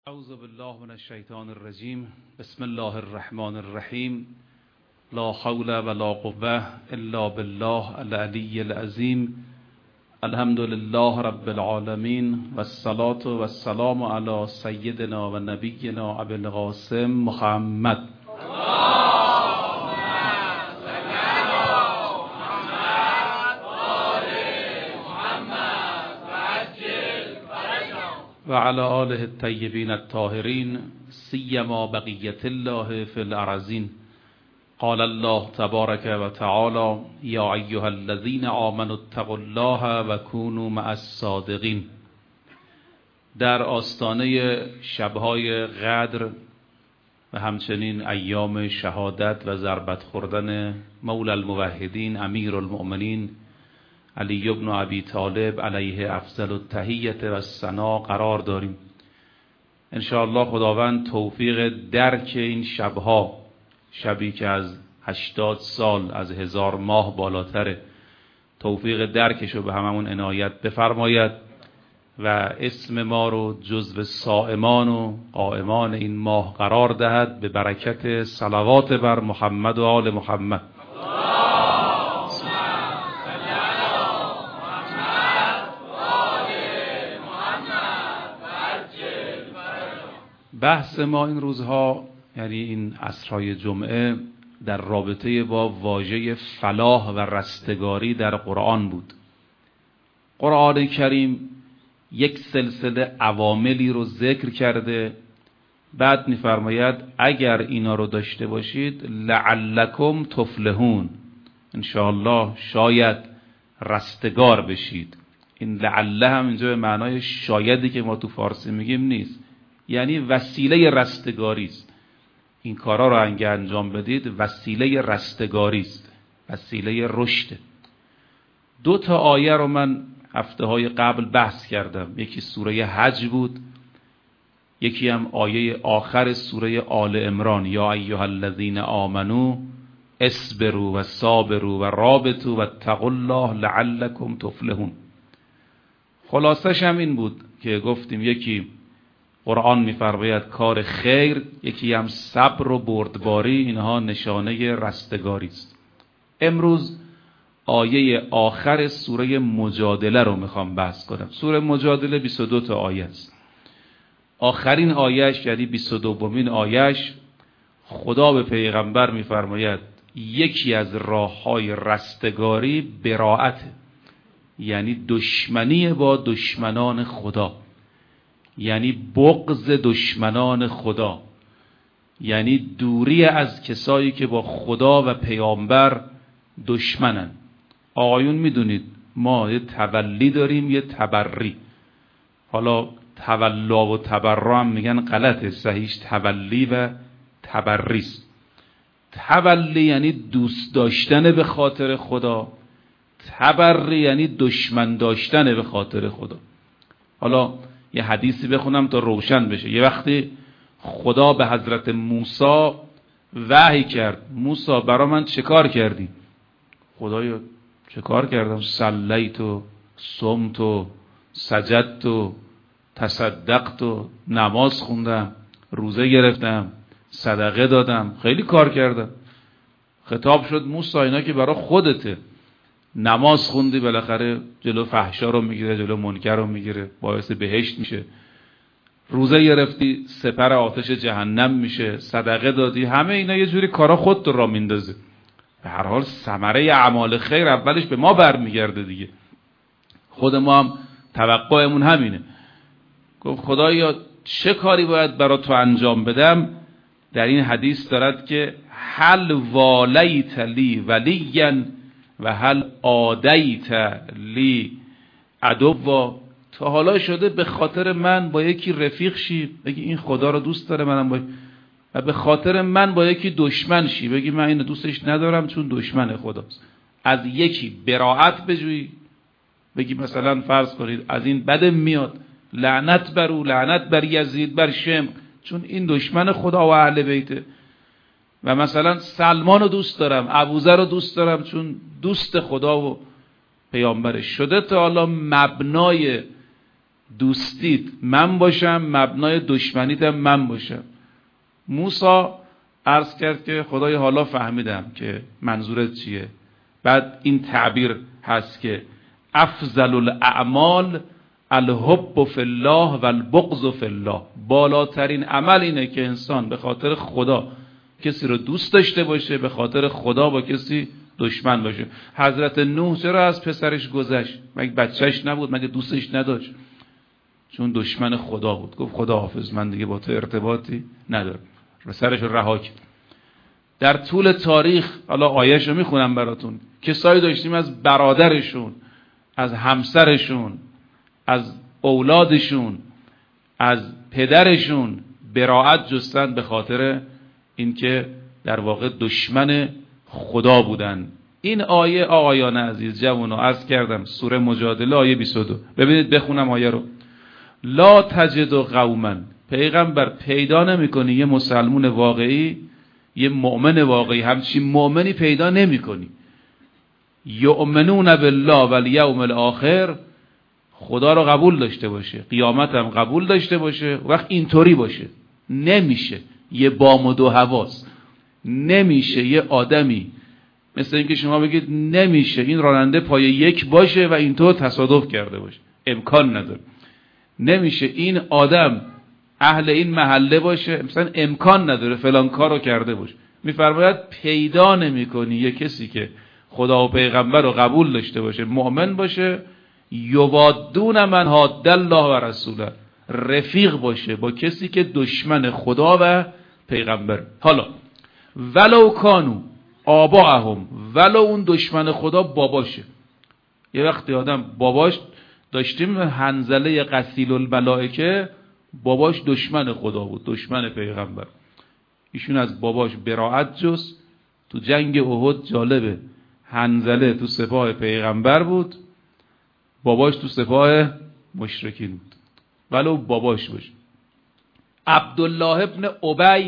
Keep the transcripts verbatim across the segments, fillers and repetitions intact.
اعوذ بالله من الشیطان الرجیم. بسم الله الرحمن الرحیم. لا حول ولا قوة الا بالله العلی العظیم. الحمد لله رب العالمین والصلاة والسلام علی سیدنا و نبینا ابی القاسم محمد. و علی آله الطیبین الطاهرین سیما بقیت الله فی الارضین. قال الله تبارک و تعالی یا ایها الذین آمنوا اتقوا الله و کونوا مع الصادقین. در آستانه شبهای قدر و همچنین ایام شهادت و ضربت خوردن مولا الموحدین امیر المؤمنین علی ابن ابی طالب علیه افضل التحیة و الثنا قرار داریم. انشاءالله خداوند توفیق درک این شبها، شبی که از هشتاد سال از هزار ماه بالاتره، توفیق درکشو به هممون عنایت بفرماید و اسم ما رو جزو صائمان و قائمان این ماه قرار دهد به برکت صلوات بر محمد و آل محمد. بحث ما این روزها، یعنی این عصرهای جمعه، در رابطه با واژه فلاح و رستگاری در قرآن بود. قرآن کریم یک سلسله عواملی رو ذکر کرده، بعد می‌فرماید اگر اینا رو داشته باشید لعلکم تفلحون، انشاءالله شاید رستگار بشید. این لعله هم اینجا به معنای شایدی که ما تو فارسی میگیم نیست، یعنی وسیله رستگاری است. این کارا رو اگه انجام بدید وسیله رستگاری است، وسیله رشد. دو تا آیه رو من هفته های قبل بحث کردم، یکی سوره حج بود، یکی هم آیه آخر سوره آل عمران یا ایها الذین آمنو اصبروا و صابروا و رابطوا و اتقوا الله لعلکم تفلحون. خلاصش هم این بود که گفتیم یکی قرآن می‌فرماید کار خیر، یکی هم صبر و بردباری، اینها نشانه رستگاری است. امروز آیه آخر سوره مجادله رو میخوام بحث کنم. سوره مجادله بیست و دو تا آیه است. آخرین آیهش یعنی بیست و دومین آیهش خدا به پیغمبر می‌فرماید یکی از راه‌های رستگاری براءت، یعنی دشمنی با دشمنان خدا، یعنی بغض دشمنان خدا، یعنی دوری از کسایی که با خدا و پیامبر دشمنن. آقایون میدونید ما یه تولی داریم یه تبری. حالا تولا و تبرا هم میگن غلطه، صحیحش تولی و تبری است. تولی یعنی دوست داشتن به خاطر خدا، تبری یعنی دشمن داشتن به خاطر خدا. حالا یه حدیثی بخونم تا روشن بشه. یه وقتی خدا به حضرت موسی وحی کرد، موسی برا من چه کار کردی؟ خدایا چه کار کردم؟ صلیت و صمت و سجدت و تصدقت و نماز خوندم، روزه گرفتم، صدقه دادم، خیلی کار کردم. خطاب شد موسی اینا که برا خودته، نماز خوندی بالاخره جلو فحشا رو میگیره، جلو منکر رو میگیره، باعث بهشت میشه. روزه گرفتی سپر آتش جهنم میشه. صدقه دادی، همه اینا یه جوری کارا خودت را میندازه. به هر حال ثمره اعمال خیر اولش به ما برمیگرده دیگه. خود ما هم توقعمون همینه. گفت خدایا چه کاری باید برای تو انجام بدم؟ در این حدیث دارد که هل والیت لی ولیا و هل آدیت لی عدوا، تا حالا شده به خاطر من با یکی رفیق شی بگی این خدا رو دوست داره منم با، و به خاطر من با یکی دشمن شی بگی من اینو دوستش ندارم چون دشمن خداست. از یکی براءت بجویی، بگی مثلا فرض کنید از این بد میاد، لعنت بر او، لعنت بر یزید، بر شم، چون این دشمن خدا و اهل بیته. و مثلا سلمان رو دوست دارم، ابوذر رو دوست دارم چون دوست خدا و پیامبرش شده. تا حالا مبنای دوستیت من باشم، مبنای دشمنیتم من باشم. موسی عرض کرد که خدای حالا فهمیدم که منظورت چیه. بعد این تعبیر هست که افضل الاعمال الحب فی الله و البغض فی الله. بالاترین عمل اینه که انسان به خاطر خدا کسی رو دوست داشته باشه، به خاطر خدا با کسی دشمن باشه. حضرت نوح چرا از پسرش گذشت؟ مگه بچهش نبود؟ مگه دوستش نداشت؟ چون دشمن خدا بود. گفت خدا حافظ، من دیگه با تو ارتباطی ندارم، سرش رو رها کرد. در طول تاریخ، حالا آیه‌شو میخونم براتون، کسایی داشتیم از برادرشون، از همسرشون، از اولادشون، از پدرشون براءت جستن به خاطر اینکه در واقع دشمن خدا بودن. این آیه آقایان عزیز، جوانو، عرض کردم سوره مجادله آیه بیست و دو. ببینید بخونم آیه رو. لا تجد قوما، پیغمبر پیدا نمی‌کنی یه مسلمان واقعی، یه مؤمن واقعی، همچین مؤمنی پیدا نمی‌کنی، یؤمنون بالله والیوم الاخر، خدا رو قبول داشته باشه، قیامت هم قبول داشته باشه. وقت اینطوری باشه نمیشه یه بام و دو حواس، نمیشه یه آدمی مثل اینکه شما بگید نمیشه این راننده پای یک باشه و اینطور تصادف کرده باشه، امکان نداره. نمیشه این آدم اهل این محله باشه، مثلا امکان نداره فلان کارو کرده باشه. میفرماید پیدا نمی‌کنی یه کسی که خدا و پیغمبر رو قبول داشته باشه، مؤمن باشه، یوادون من حاد الله و رسوله، رفیق باشه با کسی که دشمن خدا و پیغمبر. حالا ولو کانو آباهم، ولو اون دشمن خدا باباشه. یه وقتی آدم باباش، داشتیم حنظله قتیل الملائکه، باباش دشمن خدا بود، دشمن پیغمبر. ایشون از باباش براءت جست. تو جنگ احد جالبه، حنظله تو سپاه پیغمبر بود، باباش تو سپاه مشرکین بود، ولو باباش باشه. عبدالله ابن ابی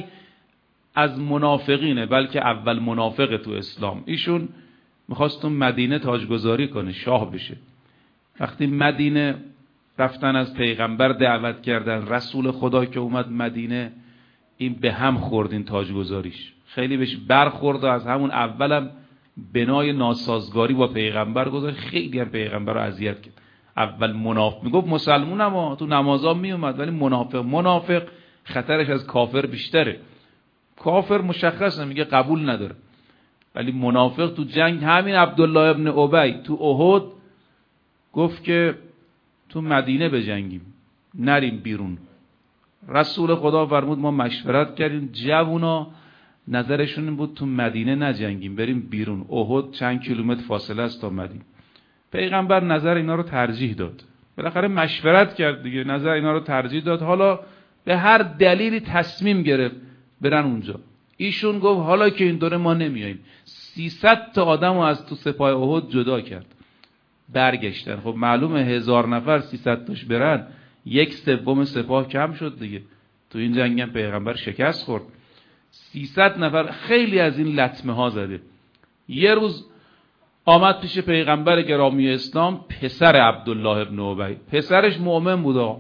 از منافقینه، بلکه اول منافق تو اسلام. ایشون میخواست تو مدینه تاجگذاری کنه، شاه بشه. وقتی مدینه رفتن از پیغمبر دعوت کردن، رسول خدا که اومد مدینه، این به هم خورد، این تاجگذاریش خیلی بهش برخورد و از همون اولم بنای ناسازگاری با پیغمبر گذاشت. خیلی هم پیغمبر رو اذیت کرد. اول منافق میگفت مسلمونم ها، تو نمازا میومد، ولی منافق منافق خطرش از کافر بیشتره. کافر مشخصه میگه قبول نداره، ولی منافق تو جنگ. همین عبدالله ابن ابی تو احد گفت که تو مدینه بجنگیم، نریم بیرون. رسول خدا فرمود ما مشورت کردیم، جوونا نظرشون این بود تو مدینه نجنگیم، بریم بیرون. احد چند کیلومتر فاصله است تا مدینه. پیغمبر نظر اینا رو ترجیح داد، بالاخره مشورت کرد دیگه، نظر اینا رو ترجیح داد. حالا به هر دلیلی تصمیم گرفت برن اونجا. ایشون گفت حالا که این دوره ما نمیاییم. سیصد تا آدم رو از تو سپاه احد جدا کرد، برگشتن. خب معلومه هزار نفر سیصد تاش برن، یک سوم سپاه کم شد دیگه. تو این جنگ هم پیغمبر شکست خورد. سیصد نفر خیلی از این لطمه ها زده. یه روز آمد پیش پیغمبر گرامی اسلام پسر عبدالله ابن ابی. پسرش مؤمن بود.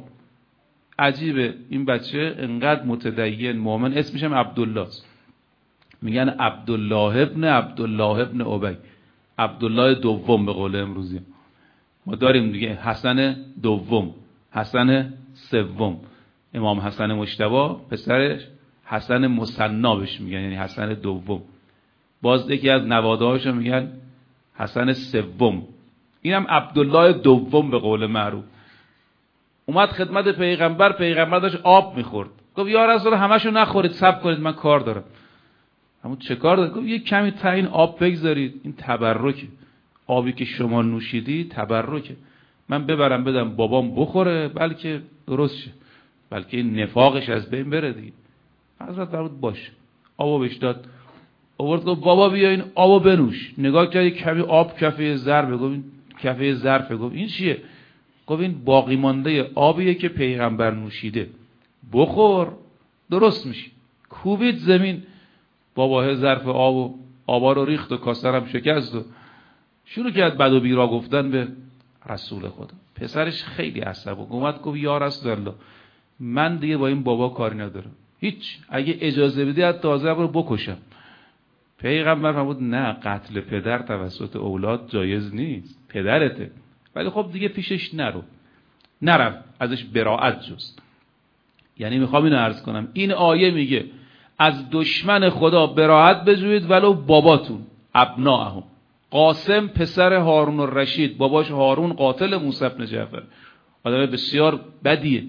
عجیبه این بچه انقدر متدین مؤمن، اسمش هم عبدالله است. میگن عبدالله ابن عبدالله ابن ابی، عبدالله دوم به قول امروزی. ما داریم دیگه حسن دوم، حسن سوم. امام حسن مجتبی پسرش حسن مثنا بهش میگن، یعنی حسن دوم. باز یکی از نواده‌هاشو میگن حسن سوم. اینم عبدالله دوم به قول معروف. اومد خدمت پیغمبر، پیغمبر داشت آب میخورد. گفت یا رسول الله همشو نخورید، صبر کنید من کار دارم. اما چه کار دارید؟ گفت یه کمی تا این آب بگذارید، این تبرکه. آبی که شما نوشیدی تبرکه. من ببرم بدم بابام بخوره، بلکه درست شه، بلکه این نفاقش از بین بره دیگه. حضرت فرمود باشه. آبو بهش داد. آورد گفت بابا بیا این آبو بنوش. نگاه کرد کمی آب کفه ظرف. گفت این کفه ظرف. گفت این چیه؟ گفت این باقی مانده آبیه که پیغمبر نوشیده، بخور درست میشی. کوبید زمین، بابا ظرف آبو آبا رو ریخت و کاسه هم شکست و شروع کرد بد و بیرا گفتن به رسول خدا. پسرش خیلی عصبانی اومد گفت یا رسول الله من دیگه با این بابا کاری ندارم، هیچ، اگه اجازه بدی از تازه رو بکشم. پیغمبر فرمود نه، قتل پدر توسط اولاد جایز نیست، پدرته، ولی خب دیگه پیشش نرو. نرفت ازش براءت جست. یعنی میخوام اینو عرض کنم، این آیه میگه از دشمن خدا براءت بجویید ولو باباتون. ابناءهم، قاسم پسر هارون الرشید، باباش هارون قاتل موسی بن جعفر، آدم بسیار بدیه.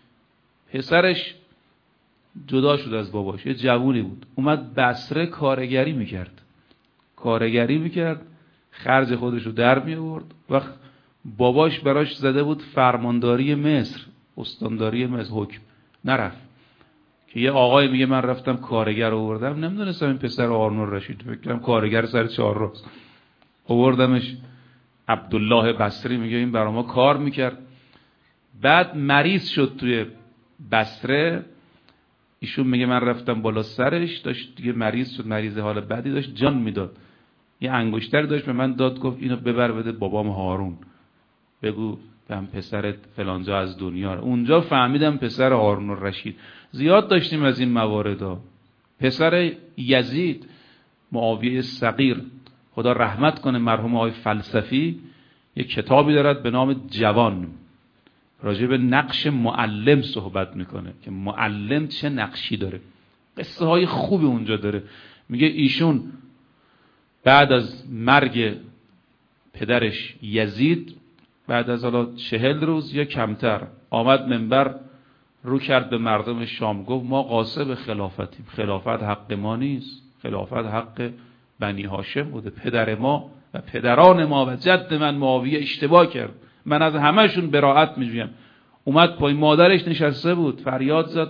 پسرش جدا شد از باباش، یه جوونی بود، اومد بصره کارگری میکرد کارگری میکرد خرج خودشو در می آورد. وقت باباش براش زده بود فرمانداری مصر، استانداری مصر، حکم نرفت. که یه آقای میگه من رفتم کارگر آوردم، نمیدونستم این پسر هارون الرشید، فکر کردم کارگر سر چهار راست، آوردمش. عبدالله بصری میگه این برا ما کار میکرد. بعد مریض شد توی بصره، ایشون میگه من رفتم بالا سرش، داشت دیگه مریض شد، مریض حال بدی داشت، جان میداد. یه انگشتر داشت به من داد، گفت اینو ببر بده بابام هارون، بگو هم پسرت فلانجا از دنیا. اونجا فهمیدم پسر هارون الرشید. زیاد داشتیم از این مواردا. پسر یزید معاویه صغیر، خدا رحمت کنه، مرحوم آقای فلسفی یک کتابی دارد به نام جوان، راجع به نقش معلم صحبت میکنه که معلم چه نقشی داره، قصه های خوبی اونجا داره. میگه ایشون بعد از مرگ پدرش یزید، بعد از حالا چهل روز یا کمتر، آمد منبر رو کرد به مردم شام، گفت ما غاصب خلافتیم، خلافت حق ما نیست، خلافت حق بنی هاشم بوده، پدر ما و پدران ما و جد من معاویه اشتباه کرد، من از همهشون براءت میجویم. اومد پای مادرش نشسته بود، فریاد زد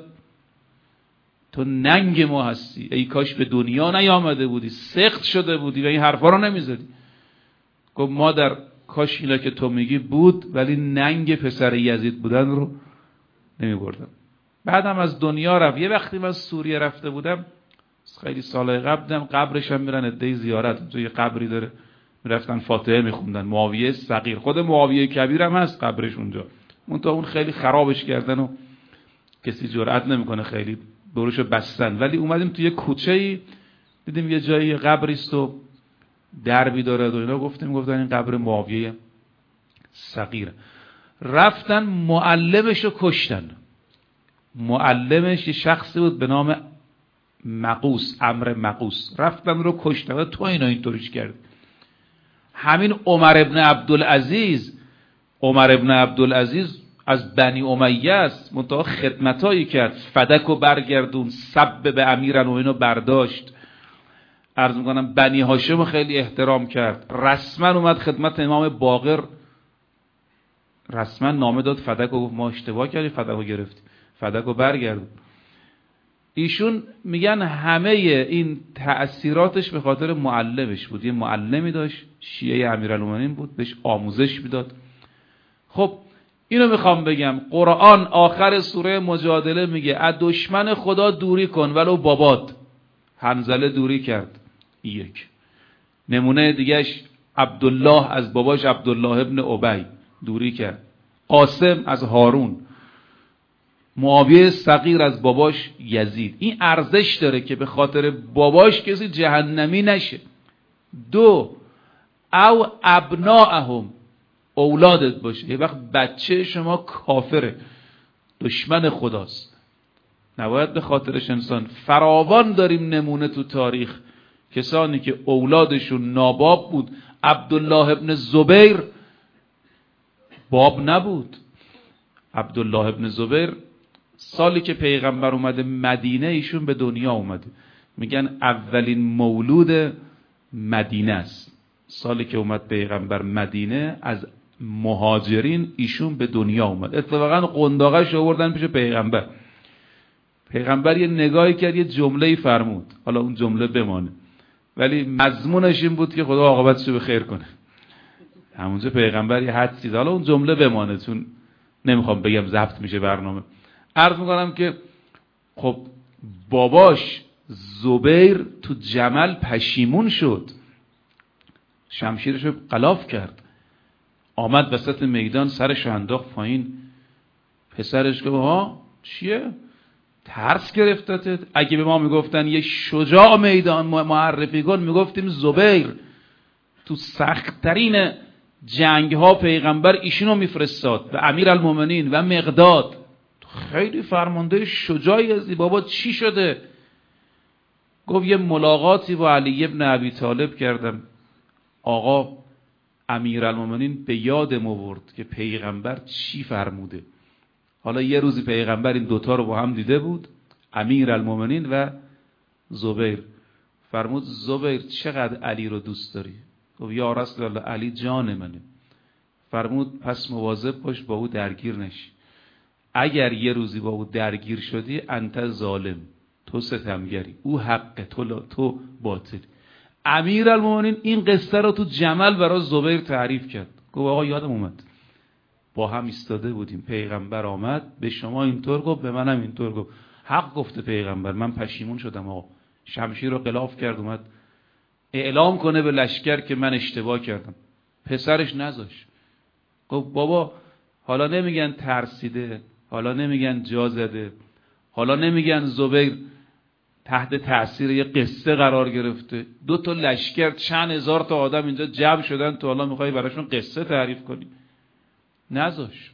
تو ننگ ما هستی، ای کاش به دنیا نیامده بودی، سخت شده بودی و این حرفا رو نمیزدی. گفت مادر کاش اینا که تو میگی بود، ولی ننگ پسر یزید بودن رو نمیبردم. بعدم از دنیا رفت. یه وقتی من سوریه رفته بودم، خیلی سالهای قبل، دیدم قبرش هم میرن عده زیارت، تو یه قبری داره میرفتن فاتحه میخوندن، معاویه صغیر، خود معاویه کبیر هم هست قبرش اونجا، منتها اون خیلی خرابش کردن و کسی جرئت نمیکنه خیلی دورشو بستن. ولی اومدیم توی کوچه‌ای دیدیم یه جایی قبری است و دربی داره و اینا، گفتیم گفتن این قبر معاویه صغیر. رفتن معلمشو کشتن. معلمش یه شخصی بود به نام مقوس، عمرو مقوس، رفتن رو کشتن. تو اینا اینطوریش کرد. همین عمر ابن عبدالعزیز، عمر ابن عبدالعزیز از بنی امیه است، منتها خدمتایی کرد، فدک و برگردون، سب به امیرن و اینو برداشت. عرض میکنم بنی هاشم خیلی احترام کرد، رسما اومد خدمت امام باقر، رسما نامه داد فدک و گفت ما اشتباه کردیم، فدک رو گرفتیم، فدک و برگردون. ایشون میگن همه این تأثیراتش به خاطر معلمش بود. یه معلمی داشت شیعه امیرالمومنین بود، بهش آموزش میداد. خب اینو میخوام بگم، قرآن آخر سوره مجادله میگه از دشمن خدا دوری کن ولو بابات. حنظله دوری کرد. یک نمونه دیگهش عبدالله از باباش عبدالله ابن ابی دوری کرد. قاسم از هارون. معاویه صغیر از باباش یزید. این ارزش داره که به خاطر باباش کسی جهنمی نشه. دو او ابناءهم، اولادت باشه. یه وقت بچه شما کافره، دشمن خداست، نباید به خاطرش انسان. فراوان داریم نمونه تو تاریخ، کسانی که اولادشون ناباب بود. عبدالله ابن زبیر باب نبود. عبدالله ابن زبیر سالی که پیغمبر اومده مدینه ایشون به دنیا اومده، میگن اولین مولود مدینه است. سالی که اومد پیغمبر مدینه از مهاجرین ایشون به دنیا اومد. اتفاقا قنداقش آوردن پیش پیغمبر. پیغمبر یه نگاهی کرد، یه جمله‌ای فرمود، حالا اون جمله بمانه ولی مضمونش این بود که خدا عاقبتشو به خیر کنه. همونجا پیغمبر یه حدسی داد، حالا اون جمله بمانه چون نمیخوام بگم ضبط میشه برنامه. عرض میکنم که خب باباش زبیر تو جمل پشیمون شد، شمشیرشو غلاف کرد. آمد وسط میدان، سرش انداخت پایین. پسرش گفت ها چیه؟ ترس گرفتت؟ اگه به ما میگفتن یه شجاع میدان معرفی کن میگفتیم زبیر. تو سخت‌ترین جنگ ها پیغمبر ایشونو میفرستاد و امیرالمومنین و مقداد. خیلی فرمانده شجاعی هستی. بابا چی شده؟ گفت یه ملاقاتی با علی ابن ابی طالب کردم. آقا امیرالمومنین به یادم آورد که پیغمبر چی فرموده. حالا یه روزی پیغمبر این دوتا رو با هم دیده بود، امیرالمومنین و زبیر. فرمود زبیر چقدر علی رو دوست داری؟ گفت یا رسول الله علی جان منه. فرمود پس مواظب باش با او درگیر نشی. اگر یه روزی با او درگیر شدی انت ظالم، تو ستمگری، او حق، تو, تو باطل. امیرالمومنین این قصه رو تو جمل برای زبیر تعریف کرد. گفت آقا یادم اومد با هم ایستاده بودیم، پیغمبر آمد به شما اینطور گفت، به منم اینطور گفت. حق گفته پیغمبر، من پشیمون شدم. آقا شمشیر رو غلاف کرد، اومد اعلام کنه به لشکر که من اشتباه کردم. پسرش نذاش. گفت بابا حالا نمیگن ترسیده، حالا نمیگن جا زده، حالا نمیگن زبیر تحت تأثیر یه قصه قرار گرفته. دو تا لشکر چند هزار تا آدم اینجا جمع شدن، تو حالا میخوای براشون قصه تعریف کنی؟ نذاش.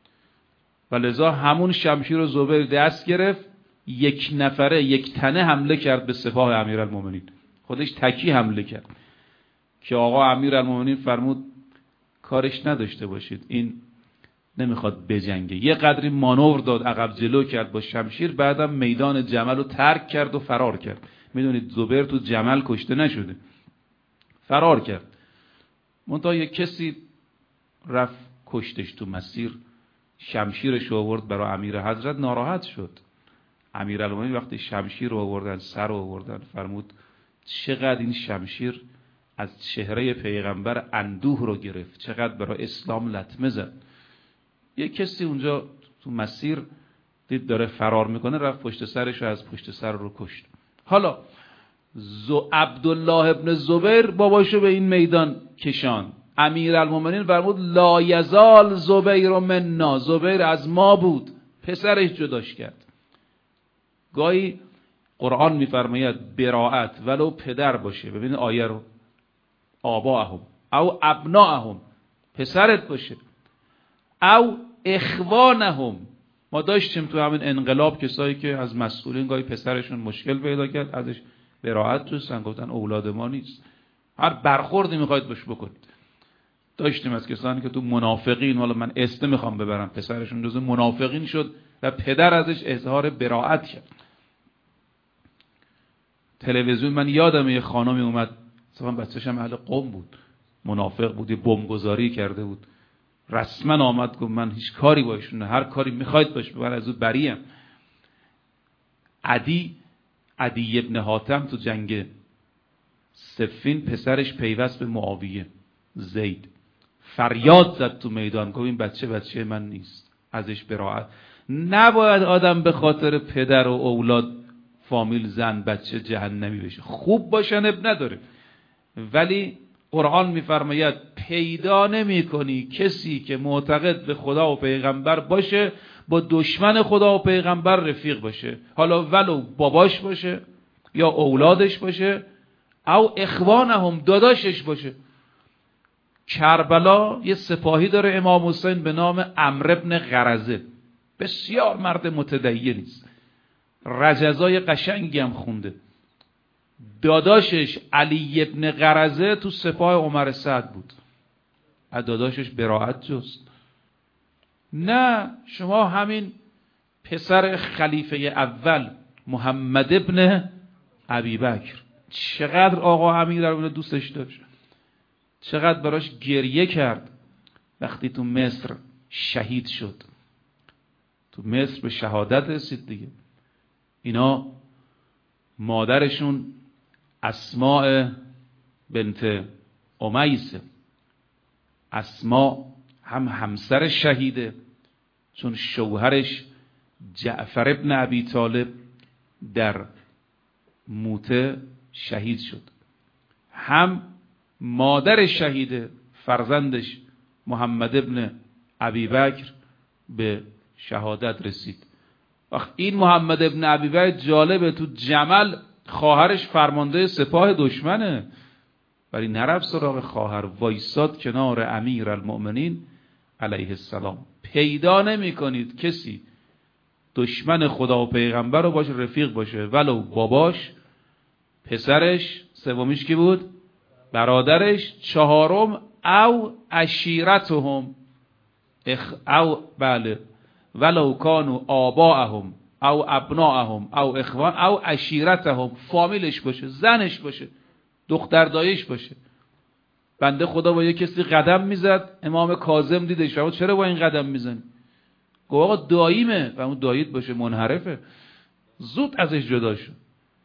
و لذا همون شمشیر رو زبیر دست گرفت، یک نفره یک تنه حمله کرد به سپاه امیرالمومنین. خودش تکی حمله کرد که آقا امیرالمومنین فرمود کارش نداشته باشید، این نمیخواد بجنگه. یه قدری مانور داد، عقب جلو کرد با شمشیر، بعدم میدان جمل رو ترک کرد و فرار کرد. میدونید زبیر تو جمل کشته نشده، فرار کرد. منتها یک کسی رفت کشتش تو مسیر، شمشیرش رو آورد برای امیر حضرت، ناراحت شد. امیرالمومنین وقتی شمشیر رو آوردن، سر رو آوردن، فرمود چقدر این شمشیر از چهره پیغمبر اندوه رو گرفت، چقدر برای اسلام لطمه زد. یک کسی اونجا تو مسیر دید داره فرار میکنه، رفت پشت سرش و از پشت سر رو کشت. حالا زو عبدالله ابن زبیر باباشو به این میدان کشان. امیرالمومنین فرمود لا یزال زبیر منا، زبیر از ما بود. پسرش جداش کرد. گاهی قرآن میفرماید براءت ولو پدر باشه، ببینید آیه رو، آباهم او ابناهم، پسرت باشه، او اخوانهم. ما داشتیم تو همین انقلاب کسایی که از مسئولین گاهی پسرشون مشکل پیدا کرد، ازش براءت جستن، گفتن اولاد ما نیست، هر برخوردی میخواید باش بکنید. داشتیم از کسانی که تو منافقین، حالا من اسم میخوام ببرم، پسرشون جزو منافقین شد و پدر ازش اظهار براءت کرد. تلویزیون من یادم یه خانمی اومد، مثلا بچه‌ش هم اهل قم بود، منافق بود، یه بمبگذاری کرده بود، رسما آمد گفت من هیچ کاری با ایشون نه، هر کاری میخواید باش، من از او بریم. عدی عدی ابن حاتم تو جنگ صفین پسرش پیوست به معاویه، زید فریاد زد تو میدان، گفت این بچه بچه من نیست، ازش براءت. نباید آدم به خاطر پدر و اولاد، فامیل، زن، بچه جهنمی بشه. خوب باشن اب نداره، ولی قرآن میفرماید پیدا نمی کنی کسی که معتقد به خدا و پیغمبر باشه با دشمن خدا و پیغمبر رفیق باشه، حالا ولو باباش باشه یا اولادش باشه او اخوانهم، داداشش باشه. کربلا یه سپاهی داره امام حسین به نام عمرو بن غرزه، بسیار مرد متدینی است، رجزای قشنگی هم خونده. داداشش علی ابن غرزه تو سپاه عمر سعد بود، از داداشش براءت جست. نه، شما همین پسر خلیفه اول محمد ابن ابی بکر، چقدر آقا امیرالمومنین دوستش داشت، چقدر براش گریه کرد وقتی تو مصر شهید شد، تو مصر به شهادت رسید دیگه. اینا مادرشون اسماء بنت امیس، اسماء هم همسر شهیده چون شوهرش جعفر ابن ابی طالب در موته شهید شد، هم مادر شهیده فرزندش محمد ابن ابیبکر به شهادت رسید. وقت این محمد ابن ابیبکر جالبه، تو جمل خواهرش فرمانده سپاه دشمنه، ولی نرفت سراغ خواهر، وایساد کنار امیر المؤمنین علیه السلام. پیدا نمی کنید کسی دشمن خدا و پیغمبر رو باشه رفیق باشه، ولو باباش، پسرش، سومیش کی بود؟ برادرش، چهارم او عشیرتهم اخ او بله ولو کانوا آباءهم او ابناءهم او اخوان او عشیرتهم، فامیلش باشه، زنش باشه، دختر دایش باشه. بنده خدا با یه کسی قدم میزد، امام کاظم دیدش، فرمود چرا با این قدم میزنی؟ گفت آقا داییمه. فرمود داییت باشه منحرفه، زود ازش جدا شد.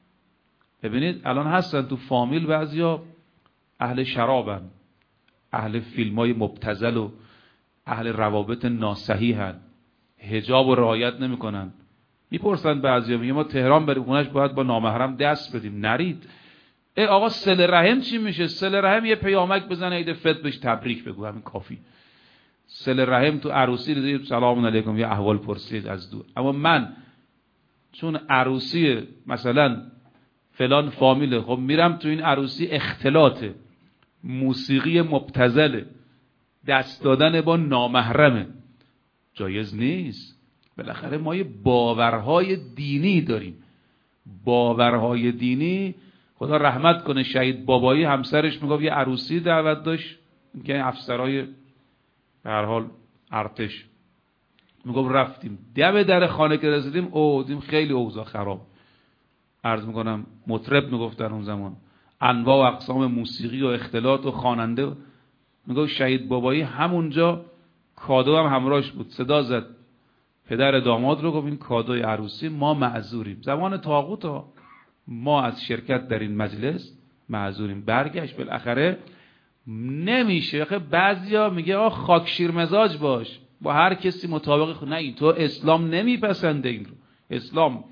ببینید الان هستن تو فامیل بعضیا اهل شرابن، اهل فیلمای مبتذل و اهل روابط ناصحیحن، حجاب و رعایت نمیکنن. میپرسن بعضیا، میگه ما تهران بریم خونش باید با نامحرم دست بدیم. نرید. ای آقا صله رحم چی میشه؟ صله رحم یه پیامک بزنه عید فطر بهش تبریک بگو، همین کافی. صله رحم تو عروسی رسید سلام علیکم یه احوال پرسید از دور. اما من چون عروسی مثلا فلان فامیله، خب میرم تو این عروسی اختلاطه، موسیقی مبتذله، دست دادن با نامحرمه، جایز نیست. بالاخره ما یه باورهای دینی داریم. باورهای دینی، خدا رحمت کنه شهید بابایی، همسرش میگفت یه عروسی دعوت داشت که افسرای به هر حال ارتش، میگفت رفتیم دم در خانه که رسیدیم او دیم خیلی اوضاع خراب. عرض میکنم مطرب میگفت در اون زمان، انواع و اقسام موسیقی و اختلاط و خواننده. میگفت شهید بابایی همونجا کادو هم همراهش بود، صدا زد پدر داماد رو، گفت این کادوی عروسی، ما معذوریم. زمان طاغوت ها، ما از شرکت در این مجلس معذوریم. برگشت بالاخره نمیشه. آخه بعضیا میگه آ خاک شیر مزاج باش، با هر کسی مطابق خود. نه، این تو اسلام نمیپسنده این رو. اسلام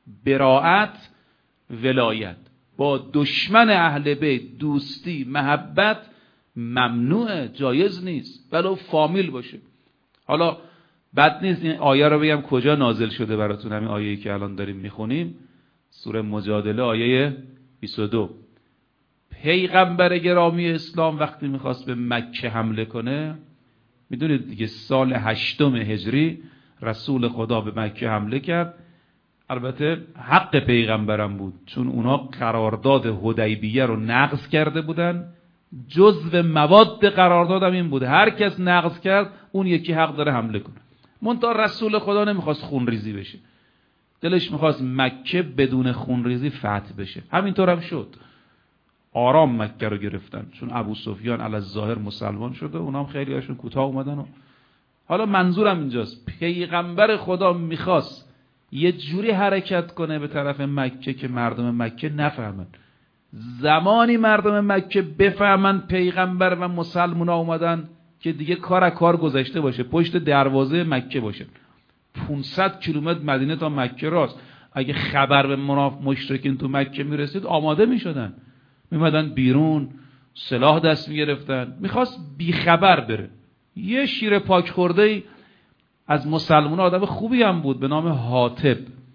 براءت، ولایت. با دشمن اهل بیت دوستی، محبت ممنوعه، جایز نیست، ولو فامیل باشه. حالا بد نیست این آیه رو بگم کجا نازل شده براتون. همین آیه‌ای که الان داریم میخونیم، سوره مجادله آیه بیست و دو. پیغمبر گرامی اسلام وقتی میخواست به مکه حمله کنه، میدونید دیگه سال هشتم هجری رسول خدا به مکه حمله کرد. البته حق پیغمبرم بود، چون اونا قرارداد حدیبیه رو نقض کرده بودن. جزو مواد قراردادم این بود هر کس نقض کرد اون یکی حق داره حمله کنه. منتها رسول خدا نمیخواست خونریزی بشه، دلش میخواست مکه بدون خونریزی فتح بشه. همینطور هم شد. آرام مکه رو گرفتن، چون ابو سفیان علی الظاهر مسلمان شده، اونا هم خیلی هاشون کوتاه اومدن. و حالا منظورم اینجاست، پیغمبر خدا میخواست یه جوری حرکت کنه به طرف مکه که مردم مکه نفهمن. زمانی مردم مکه بفهمن پیغمبر و مسلمان ها اومدن که دیگه کار از کار گذشته باشه، پشت دروازه مکه باشه. پانصد کیلومتر مدینه تا مکه راست. اگه خبر به منافق مشرکین تو مکه میرسید آماده میشدن، میمدن بیرون، سلاح دست میگرفتن. میخواست بیخبر بره. یه شیر پاک خورده از مسلمان آدم خوبی هم بود به نام حاطب،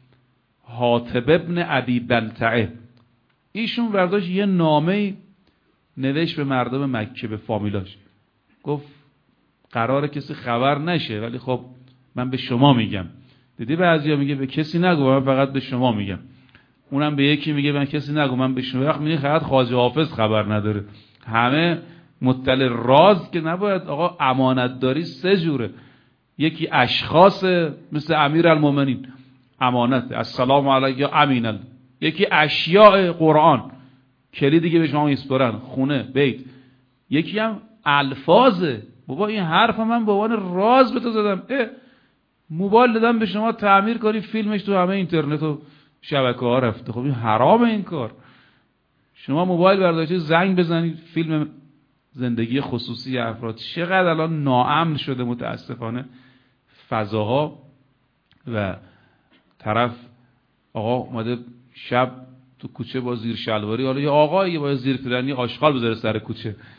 حاطب ابن ابی بلتعه. ایشون برداشت یه نامه نوشت به مردم مکه، به فامیلاش، گفت قراره کسی خبر نشه ولی خب من به شما میگم. دیدی بعضیا میگه به کسی نگو، من فقط به شما میگم. اونم به یکی میگه من کسی نگو، من به شما. وقت میگه فقط خواجه حافظ خبر نداره، همه مطلع. راز که نباید. آقا امانت داری سه جوره. یکی اشخاص مثل امیر المؤمنین، امانت، السلام علیک امین. یکی اشیاء قرآن، کلیدی که به شما میسپرن، خونه، بیت. یکی هم الفاظه. بابا این حرف من به عنوان راز به تو زدم، اه موبایل دادم به شما تعمیر کنی، فیلمش تو همه اینترنت و شبکه ها رفته. خب این حرامه این کار. شما موبایل برداشتید زنگ بزنید، فیلم زندگی خصوصی افراد. چقدر الان ناامن شده متاسفانه فضاها. و طرف آقا اومده شب تو کوچه با زیر شلواری، حالا یه آقایی با زیر پیرنی آشغال بذاره سر کوچه،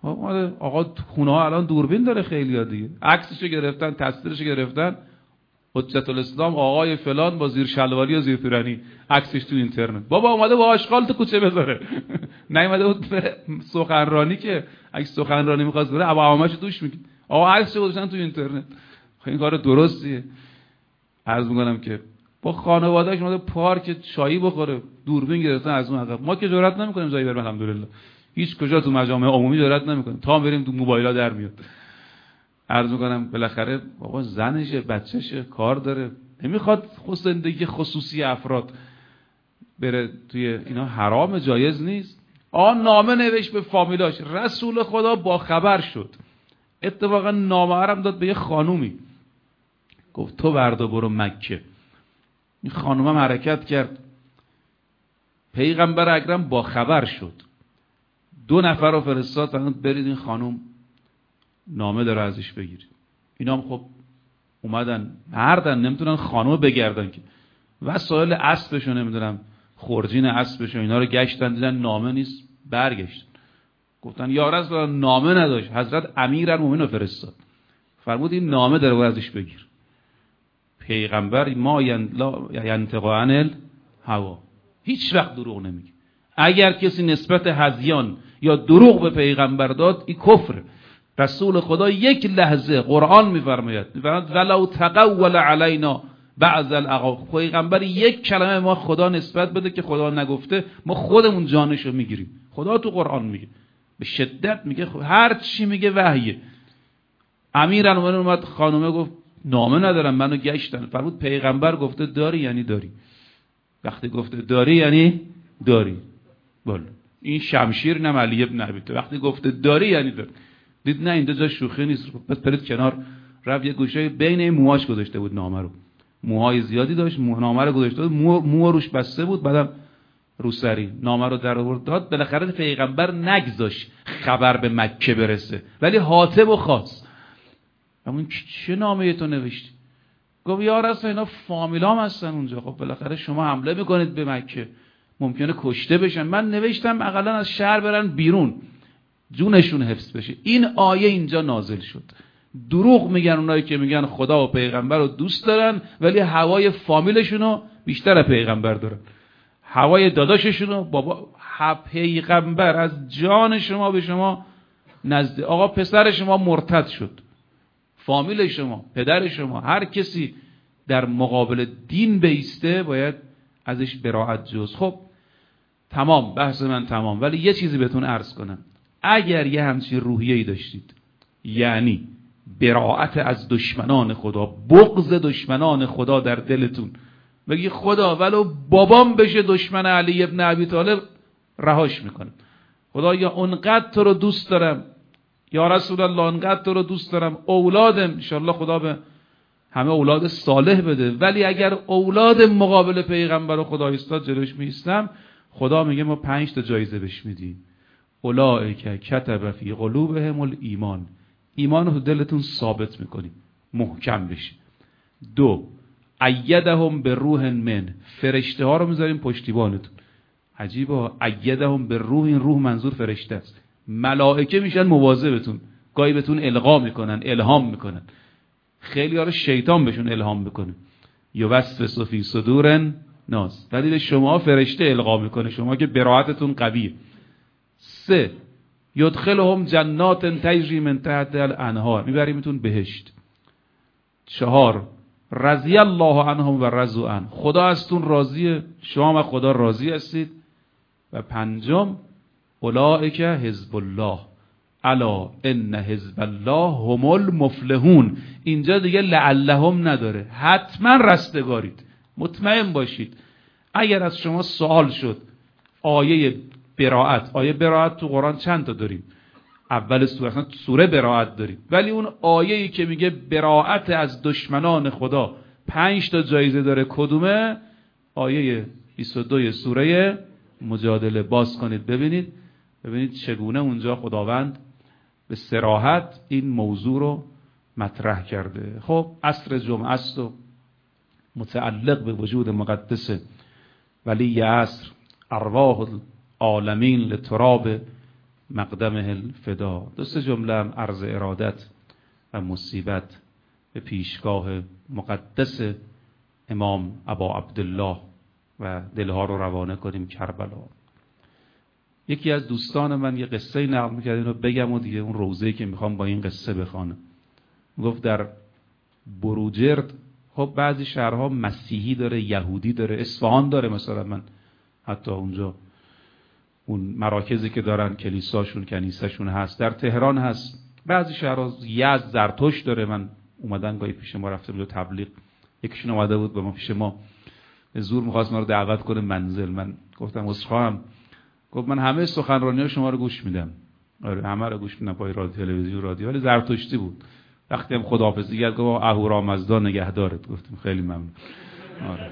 آقا خونه ها الان دوربین داره خیلی ها دیگه، عکسشو گرفتن، تصویرشو گرفتن، حجت الاسلام آقای فلان با زیر شلواری و زیر پیرنی، عکسش تو اینترنت. بابا اومده با آشغال تو کوچه بذاره نیومده بود سخنرانی که اگه سخنرانی می‌خواست بره عوامش دوش میگه. آقا عکسشو گذاشتن تو اینترنت. خب این کار درستیه؟ عرض می‌کنم که با خانواده‌اش اومده پارک چایی بخوره، دوربین گرفتن از اون عقب. ما که جرئت نمی‌کنیم جایی بریم الحمدلله. هیچ کجا تو مجامع عمومی جرئت نمی‌کنیم. تا بریم تو موبایل‌ها در میاد. عرض می‌کنم بالاخره بابا زنشه، بچه‌شه، کار داره، نمیخواد خود زندگی خصوصی افراد بره توی اینا، حرام، جایز نیست. آن نامه نوشت به فامیلاش، رسول خدا با خبر شد، اتفاقا نامه هم داد به یه خانومی، گفت تو بردا برو مکه. این خانوم هم حرکت کرد، پیغمبر اکرم با خبر شد، دو نفر رو فرستاد فرمود برید این خانوم نامه داره ازش بگیرید. اینا هم خب اومدن، مردن، نمیتونن خانوم بگردن که، وسایل اسبشو نمیدونم خورجین اسبشو اینا رو گشتن، دیدن نامه نیست، برگشتن گفتن یا رسول الله نامه نداشت، حضرت امیرالمومنین رو فرستاد، فرمود این نامه داره باید ازش بگیر. پیغمبر ما ینطق عن الهوا، هیچ وقت دروغ نمیگه. اگر کسی نسبت هذیان یا دروغ به پیغمبر داد این کفر. رسول خدا یک لحظه، قرآن میفرماید میفرماید ولو تقول علینا بعض الاقاویل، پیغمبر یک کلمه ما خدا نسبت بده که خدا نگفته، ما خودمون جانشو میگیریم. خدا تو قرآن میگه به شدت میگه، هر چی میگه وحیه. امیرالمومنین اومد، خانومه گفت نامه ندارم، منو گشتن. فرمود پیغمبر گفته داری یعنی داری، وقتی گفته داری یعنی داری. بالا این شمشیر نه علی ابن ابی طالب، وقتی گفته داری یعنی داری. دید نه اینجا جا شوخی نیست، بس برید کنار. رفت یه گوشه بین موهاش گذاشته بود نامه رو، موهای زیادی داشت، مو نامه رو گذاشته بود، مو, مو روش بسته بود، بعدم روسری نامه رو در آورد داد. بالاخره پیغمبر نگذاشت خبر به مکه برسه، ولی حاتب و خواست. همون چه نامه تو نوشتی؟ گفت یا رسول اینا فامیلام هستن اونجا، خب بالاخره شما حمله میکنید به مکه، ممکنه کشته بشن، من نوشتم اقلا از شهر برن بیرون، جونشون حفظ بشه. این آیه اینجا نازل شد. دروغ میگن اونایی که میگن خدا و پیغمبر رو دوست دارن ولی هوای فامیلشونو بیشتر پیغمبر دارن، هوای داداششونو. بابا پیغمبر از جان شما به شما نزد، آقا پسر شما مرتد شد، فامیل شما، پدر شما، هر کسی در مقابل دین بیسته باید ازش براءت جز. خب تمام، بحث من تمام. ولی یه چیزی بهتون عرض کنم، اگر یه همچین روحیه‌ای داشتید، یعنی براءت از دشمنان خدا، بغض دشمنان خدا در دلتون، بگی خدا ولو بابام بشه دشمن علی ابن ابی طالب رهاش میکنه، خدا یا اونقدر تو رو دوست دارم، یا رسول الله اونقدر تو رو دوست دارم، اولادم انشالله خدا به همه اولاد صالح بده، ولی اگر اولاد مقابل پیغمبر و خدا ایستاد جلوش میستم، خدا میگه ما پنج تا جایزه بهش میدیم. اولئک کتب فی قلوبهم الایمان، ایمان رو دلتون ثابت میکنیم محکم بشه. دو، ایدهم به روح من، فرشته ها رو میذاریم پشتیبانتون. عجیبه، ایدهم به روح، این روح منظور فرشته است. ملائکه میشن مواظبتون، گاهی بهتون القا میکنن، الهام میکنن. خیلی ها رو شیطان بهشون الهام میکنه، یوسوس فی صدور ناس، ولی به شما فرشته القا میکنه، شما که براءتتون قویه. سه، یدخلهم جنات تجری من تحتها الانهار، میبریمتون بهشت. چهار، رضی الله عنهم و رضوا عنه، خدا ازتون راضیه، شما و خدا راضی هستید. و پنجم، اولئک حزب الله الا ان حزب الله هم المفلحون. اینجا دیگه لعلهم نداره، حتما رستگارید، مطمئن باشید. اگر از شما سوال شد آیه براءت، آیه براءت تو قرآن چند تا داریم؟ اول سوره، اصلا سوره براءت داریم، ولی اون آیه‌ای که میگه براءت از دشمنان خدا پنج تا جایزه داره، کدومه؟ آیه بیست و دو سوره مجادله. باز کنید ببینید، ببینید چگونه اونجا خداوند به صراحت این موضوع رو مطرح کرده. خب عصر جمعه است و متعلق به وجود مقدس ولی عصر، ارواح العالمین لتراب مقدمه الفدا. دو سه جمله هم عرض ارادت و مصیبت به پیشگاه مقدس امام ابا عبدالله و دلها رو روانه کنیم کربلا. یکی از دوستان من یه قصه نقل می‌کرد، اینو بگم و دیگه اون روزه‌ای که میخوام با این قصه بخوانم. گفت در بروجرد، خب بعضی شهرها مسیحی داره، یهودی داره، اصفهان داره مثلا، من حتی اونجا اون مراکزی که دارن کلیساشون کنیسهشون هست، در تهران هست. بعضی شهرها یزد زرتشت داره. من اومدن گاهی پیش ما رفتم اونجا تبلیغ، یکیشون اومده بود به ما پیش ما به زور می‌خواست ما رو دعوت کنه منزل. من گفتم عذرخواهم. گفت من همه سخنرانی‌های شما رو گوش میدم. آره همه رو گوش میدم، پای رادیو تلویزیون رادیو، ولی زرتشتی بود. وقتی هم خداحافظی کرد گفت اهورامزدا نگهدارت. گفتم خیلی ممنون. آره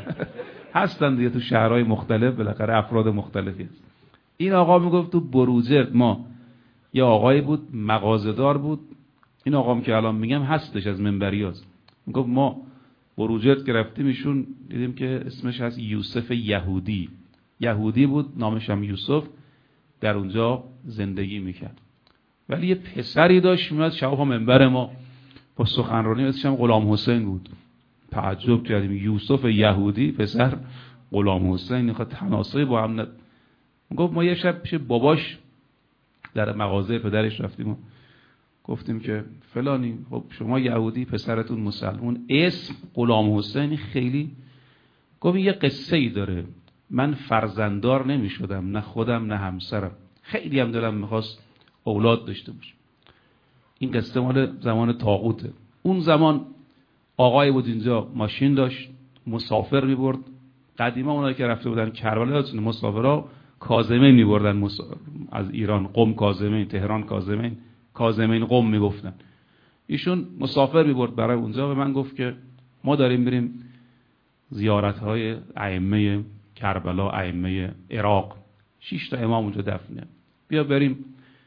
هستن دیگه تو شهرهای مختلف بالاخره افراد مختلفی هست. این آقا میگفت تو بروجرد ما یه آقایی بود مغازه‌دار بود. این آقام که الان میگم هستش، از منبریاست. میگفت ما بروجرد که رفتیم ایشون دیدیم که اسمش هست یوسف یهودی. یهودی بود، نامش هم یوسف، در اونجا زندگی میکرد. ولی یه پسری داشت میاد شبا منبر ما با سخنرانی، اسمش هم غلام حسین بود. تعجب کردیم، یوسف یهودی پسر غلام حسین، خب تناسبی با هم ند. گفت ما یه شب پیش باباش در مغازه پدرش رفتیم و گفتیم که فلانی، خب شما یهودی پسرتون مسلمون، اسم غلام حسین خیلی. گفت یه قصه ای داره، من فرزنددار نمی شدم، نه خودم نه همسرم، خیلی هم دلم میخواست اولاد داشته باشم. این قصه مال زمان طاغوته. اون زمان آقای بود اینجا ماشین داشت، مسافر میبرد. قدیما اونایی که رفته بودن کربلا یادتونه مسافرها کاظمین میبردن مس... از ایران، قم کاظمین، تهران کاظمین، کاظمین قم میگفتن. ایشون مسافر میبرد برای اونجا و من گفت که ما داریم بریم زیارت های ائمه کربلا، ائمه عراق، شش تا امام اونجا دفنه، بیا بریم.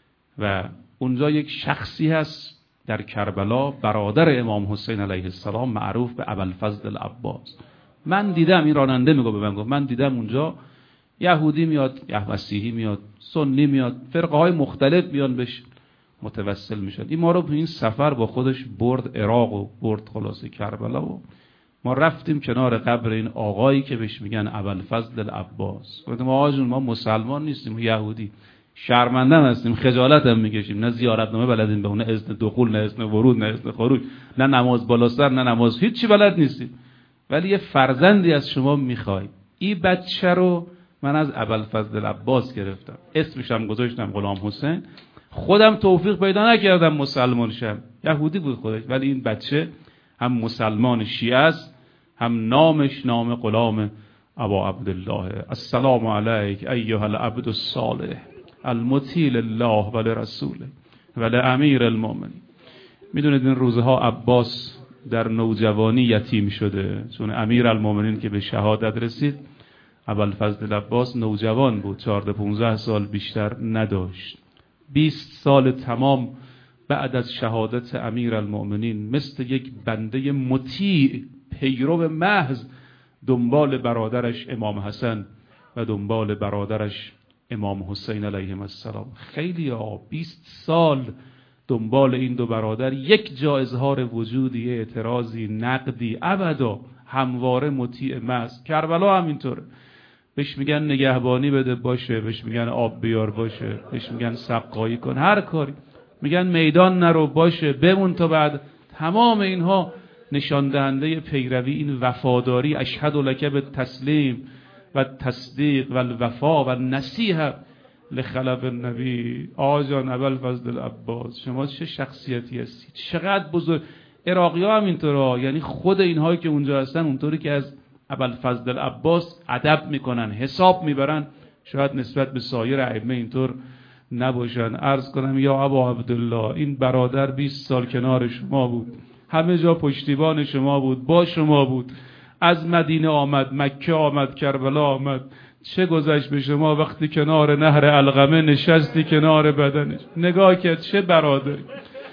و اونجا یک شخصی هست در کربلا، برادر امام حسین علیه السلام، معروف به ابوالفضل العباس. من دیدم، این راننده میگه به من، گفت من دیدم اونجا یهودی میاد، یه مسیحی میاد، سنی میاد، فرقه های مختلف میان بهش متوسل میشن. این ما رو به این سفر با خودش برد عراق و برد خلاصه کربلا و ما رفتیم کنار قبر این آقایی که بهش میگن ابوالفضل العباس. گفتم آقا جون ما مسلمان نیستیم، یهودی، شرمنده هستیم، خجالت هم میکشیم، نه زیارتنامه بلدیم به اون، اذن دخول نه اذن ورود نه اذن خروج، نه نماز بالا سر نه نماز، هیچ چی بلد نیستیم، ولی یه فرزندی از شما میخوای. این بچه رو من از ابوالفضل العباس گرفتم، اسمش هم گذاشتم غلام حسین. خودم توفیق پیدا نکردم مسلمان شم، یهودی بود خودش، ولی این بچه هم مسلمان شیعه است، هم نامش نام غلام ابا عبدالله. السلام علیک ایها العبد الصالح المطیع لله و لرسوله و لامیر المؤمنین. میدونید این روزها عباس در نوجوانی یتیم شده، چون امیر المؤمنین که به شهادت رسید، ابوالفضل العباس نوجوان بود، چهارده پانزده سال بیشتر نداشت. بیست سال تمام بعد از شهادت امیر المؤمنین مثل یک بنده مطیع پیرو محض دنبال برادرش امام حسن و دنبال برادرش امام حسین علیهم السلام. خیلی ها بیست سال دنبال این دو برادر، یک جا اظهار وجودی، اعتراضی، نقدی، ابدا، همواره مطیع محض. کربلا همینطوره، بهش میگن نگهبانی بده باشه، بهش میگن آب بیار باشه، بهش میگن سقایی کن، هر کاری، میگن میدان نرو باشه، بمون تا بعد. تمام اینها نشان دهنده پیروی، این وفاداری، اشهد لک بالتسلیم و تصدیق و الوفا و نصیحه لخلف النبی. آقا جان ابوالفضل العباس، شما چه شخصیتی هستی، چقدر بزرگ. عراقی ها هم اینطوره، یعنی خود اینهایی که اونجا هستن اونطوری که از ابوالفضل العباس ادب میکنن، حساب میبرن، شاید نسبت به سایر ائمه اینطور نباشن. عرض کنم یا ابا عبدالله، این برادر بیست سال کنار شما بود، همه جا پشتیبان شما بود، با شما بود، از مدینه آمد، مکه آمد، کربلا آمد، چه گذشت به شما وقتی کنار نهر علقمه نشستی کنار بدنش؟ نگاه کرد چه برادری،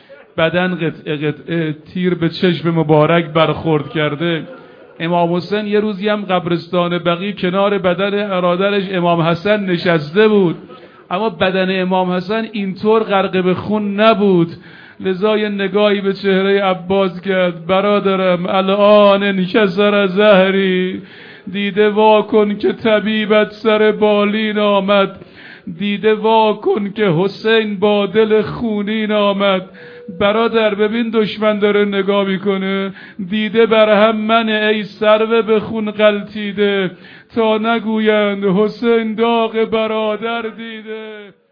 بدن قطعه قطعه، تیر به چشم مبارک برخورد کرده. امام حسین یه روزی هم قبرستان بقیع کنار بدن برادرش امام حسن نشسته بود. اما بدن امام حسن اینطور غرق به خون نبود. لذا یه نگاهی به چهره عباس کرد: برادرم الان انکسر زهری، دیده وا کن که طبیبت سر بالین آمد، دیده وا کن که حسین با دل خونین آمد. برادر ببین دشمن داره نگاه میکنه، دیده بر هم من ای سرو به خون غلطیده، تا نگویند حسین داغ برادر دیده.